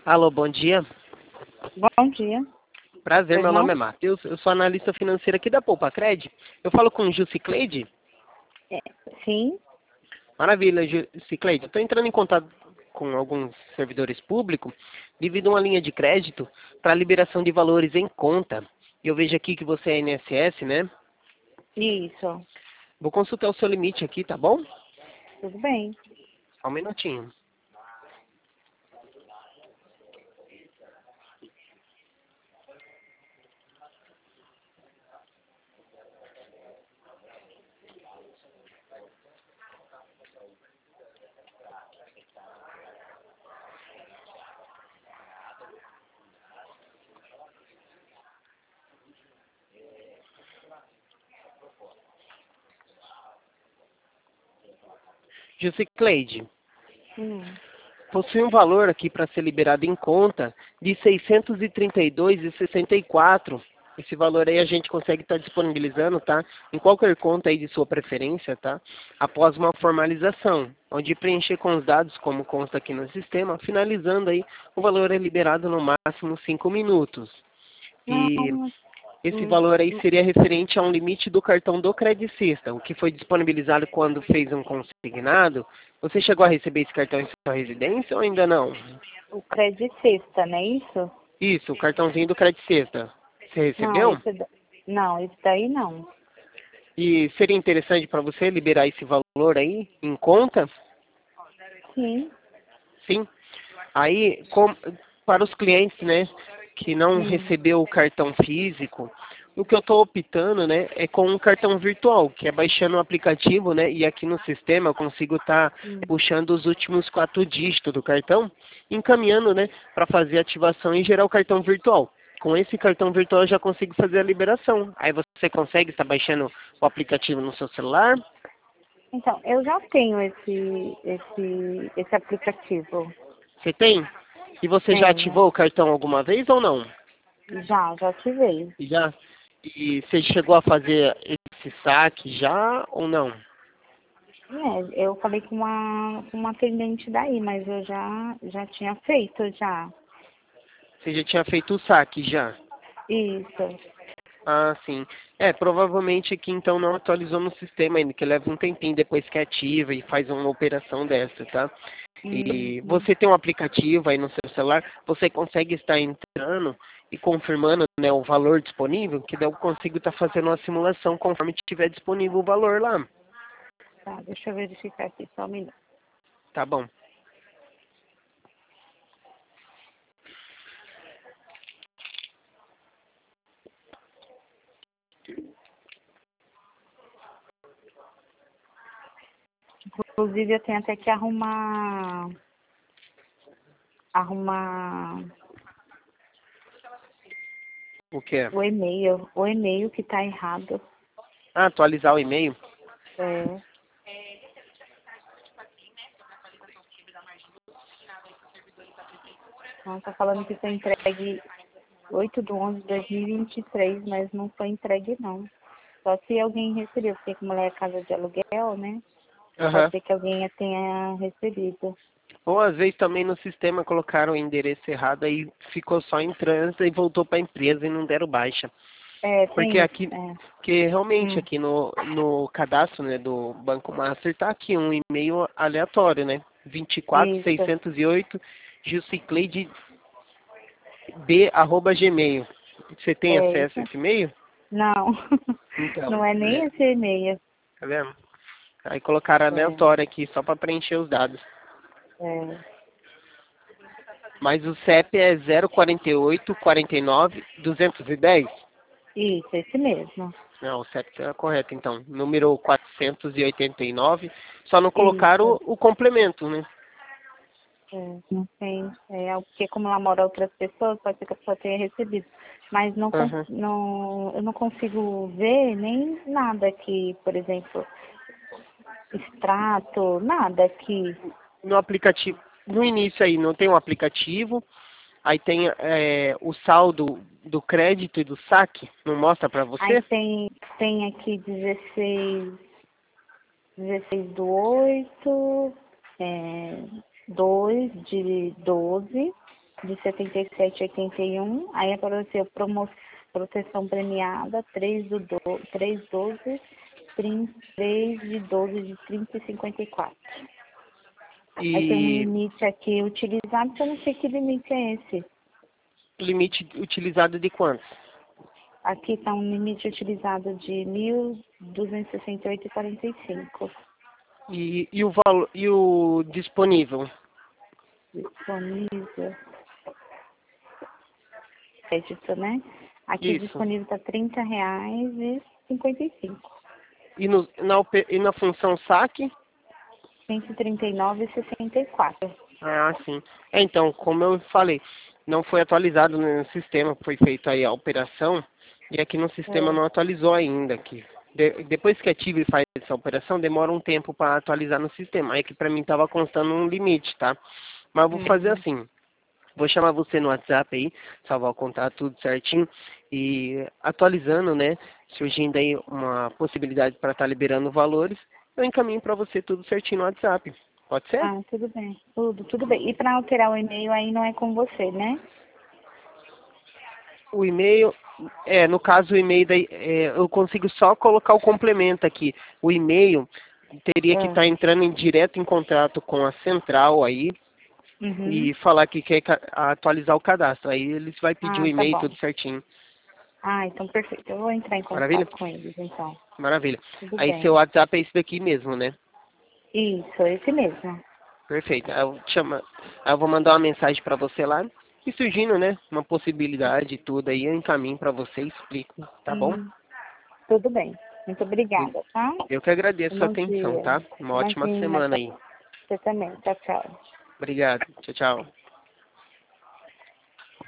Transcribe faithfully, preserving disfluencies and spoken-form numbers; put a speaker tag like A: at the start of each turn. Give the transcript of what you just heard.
A: Alô, bom dia.
B: Bom dia.
A: Prazer,
B: Pois
A: meu
B: não?
A: nome é Matheus, eu sou analista financeira aqui da Poupa Cred. Eu falo com Jusicleide?
B: É, sim,
A: Maravilha, Jusicleide. Eu estou entrando em contato com alguns servidores públicos devido a uma linha de crédito para liberação de valores em conta. E eu vejo aqui que você é I N S S, né?
B: isso.
A: Vou consultar o seu limite aqui, tá bom?
B: Tudo bem.
A: Só um minutinho. Jusicleide,
B: Hum.
A: possui um valor aqui para ser liberado em conta de seiscentos e trinta e dois reais e sessenta e quatro centavos. Esse valor aí a gente consegue estar disponibilizando, tá? Em qualquer conta aí de sua preferência, tá? Após uma formalização, onde preencher com os dados como consta aqui no sistema, finalizando aí, o valor é liberado no máximo cinco minutos. E
B: Não,
A: esse
B: hum,
A: valor aí
B: hum,
A: seria referente a um limite do cartão do Credicista, o que foi disponibilizado quando fez um consignado. Você chegou a receber esse cartão em sua residência ou ainda não?
B: o crédito sexta, não é isso?
A: Isso, o cartãozinho do Credicista. Você
B: Não,
A: recebeu?
B: esse, da- não, esse daí não.
A: E seria interessante para você liberar esse valor aí em conta?
B: Sim.
A: Sim. Aí, com- para os clientes, né, que não
B: Hum.
A: recebeu o cartão físico, o que eu estou optando, né, é com um cartão virtual, que é baixando o aplicativo, né, e aqui no sistema eu consigo estar
B: Hum.
A: puxando os últimos quatro dígitos do cartão, encaminhando, né, para fazer a ativação e gerar o cartão virtual. Com esse cartão virtual eu já consigo fazer a liberação. Aí você consegue estar baixando o aplicativo no seu celular?
B: Então, eu já tenho esse, esse, esse aplicativo.
A: Você tem? E você já
B: Tenho.
A: ativou o cartão alguma vez ou não?
B: Já, já ativei.
A: Já? E você chegou a fazer esse saque já ou não?
B: É, eu falei com uma, com uma atendente daí, mas eu já, já tinha feito, já.
A: Você já tinha feito o saque já?
B: Isso.
A: Ah, sim. É, provavelmente aqui então não atualizou no sistema ainda, que leva um tempinho depois que ativa e faz uma operação dessa, tá?
B: Uhum.
A: E você tem um aplicativo aí no seu celular, você consegue estar entrando e confirmando, né, o valor disponível, que daí eu consigo estar fazendo uma simulação conforme tiver disponível o valor lá.
B: Tá, deixa eu verificar aqui só um minuto.
A: Tá bom.
B: Inclusive, eu tenho até que arrumar, arrumar
A: O que é?
B: o e-mail, o e-mail que tá errado.
A: Ah, atualizar o e-mail?
B: É, não, tá falando que foi entregue oito de onze de dois mil e vinte e três, mas não foi entregue, não. Só se alguém recebeu, porque como ela é casa de aluguel, né? Pode
A: Aham.
B: ser que alguém tenha recebido.
A: Ou às vezes também no sistema colocaram o endereço errado aí ficou só em trânsito e voltou para a empresa e não deram baixa.
B: É,
A: Porque
B: tem isso,
A: aqui,
B: é.
A: que realmente
B: Hum,
A: aqui no, no cadastro, né, do Banco Master tá aqui um e-mail aleatório, né? vinte e quatro
B: isso,
A: seiscentos e oito jusicleide b arroba gmail. Você tem
B: é
A: acesso a
B: isso.
A: esse e-mail?
B: Não,
A: Então,
B: não é nem
A: né?
B: esse e-mail.
A: Tá vendo? Aí colocaram
B: É,
A: aleatório aqui só para preencher os dados.
B: é.
A: Mas o C E P é zero quarenta e oito, quarenta e nove, duzentos e dez.
B: Isso, esse mesmo.
A: Não, o C E P está correto, então. Número quatrocentos e oitenta e nove. Só não colocaram
B: Isso.
A: o, o complemento, né?
B: É, não tem. É, porque como ela mora outras pessoas, pode ser que a pessoa tenha recebido. Mas não, con-
A: Aham.
B: não, eu não consigo ver nem nada aqui, por exemplo, extrato, nada aqui.
A: No aplicativo, no início aí não tem um aplicativo, aí tem é, o saldo do crédito e do saque, não mostra para
B: Aí
A: você?
B: tem, tem aqui dezesseis dezesseis do oito, é, dois de doze. de setenta e sete e oitenta e um, aí apareceu promo, proteção premiada, três do três doze, três de doze de trinta e cinquenta e quatro.
A: E
B: Aí tem um limite aqui utilizado, que eu não sei que limite é esse.
A: limite utilizado de quantos?
B: Aqui está um limite utilizado de mil duzentos e sessenta e oito vírgula quarenta e cinco.
A: E, e, o, valor, e o disponível?
B: Disponível. Crédito, né? Aqui
A: Isso.
B: disponível está trinta reais e cinquenta e cinco.
A: E, no, na, op- e na função saque?
B: cento e trinta e nove reais e sessenta e quatro.
A: Ah, sim. É, então, como eu falei, não foi atualizado no sistema, foi feita aí a operação, e aqui no sistema
B: É.
A: não atualizou ainda. Aqui. De- depois que a Tive faz essa operação, demora um tempo para atualizar no sistema. Aí que para mim estava constando um limite, tá? Mas eu vou fazer
B: Uhum.
A: assim. Vou chamar você no WhatsApp aí, salvar o contato tudo certinho e atualizando, né? Surgindo aí uma possibilidade para estar liberando valores, eu encaminho para você tudo certinho no WhatsApp. Pode ser?
B: Ah, tudo bem. Tudo, tudo bem. E para alterar o e-mail aí não é com você, né?
A: O e-mail, é, no caso o e-mail, daí, é, eu consigo só colocar o complemento aqui. O e-mail teria que
B: Ah.
A: estar entrando em direto em contato com a central aí
B: Uhum.
A: e falar que quer ca- atualizar o cadastro. Aí eles vai pedir o
B: Ah, tá
A: e-mail
B: bom.
A: tudo certinho.
B: Ah, então perfeito. Eu vou entrar em
A: Maravilha?
B: contato com eles, então.
A: Maravilha.
B: Tudo
A: Aí seu
B: bem.
A: WhatsApp é esse daqui mesmo, né?
B: Isso, esse mesmo.
A: Perfeito. Aí eu, te chama, aí eu vou mandar uma mensagem para você lá. E surgindo, né, uma possibilidade e tudo aí, eu encaminho para você e explico, tá bom?
B: Hum, tudo bem. Muito obrigada, tá?
A: Eu que agradeço a sua
B: Bom
A: atenção,
B: dia.
A: tá? Uma ótima
B: Imagina,
A: semana
B: tchau.
A: aí.
B: Você também. Tchau, tchau.
A: Obrigado. Tchau, tchau.